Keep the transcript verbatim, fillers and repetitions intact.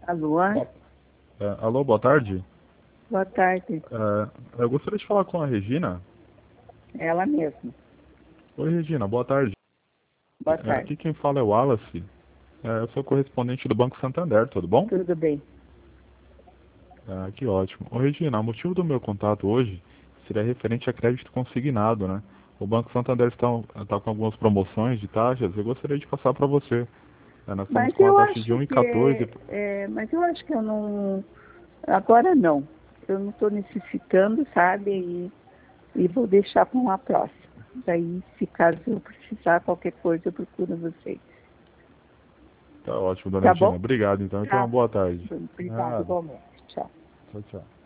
Alô? É, alô, boa tarde. Boa tarde. É, eu gostaria de falar com a Regina. Ela mesma. Oi, Regina, boa tarde. Boa É, tarde. aqui quem fala é o Wallace. É, eu sou correspondente do Banco Santander, tudo bom? Tudo bem? É, que ótimo. Ô, Regina, o motivo do meu contato hoje seria referente a crédito consignado, né? O Banco Santander está, está com algumas promoções de taxas. Eu gostaria de passar para você. É, nós estamos Mas com uma eu taxa de acho que um vírgula quatorze. é, mas eu acho que eu não. Agora não. Eu não estou necessitando, sabe? E, e vou deixar para uma próxima. Daí, se caso eu precisar qualquer coisa, eu procuro vocês. Tá ótimo, dona Tá Regina. bom? Obrigado, então. Então, uma Tá. boa tarde. Obrigada, Nada. igualmente. Tchau. Tchau, tchau.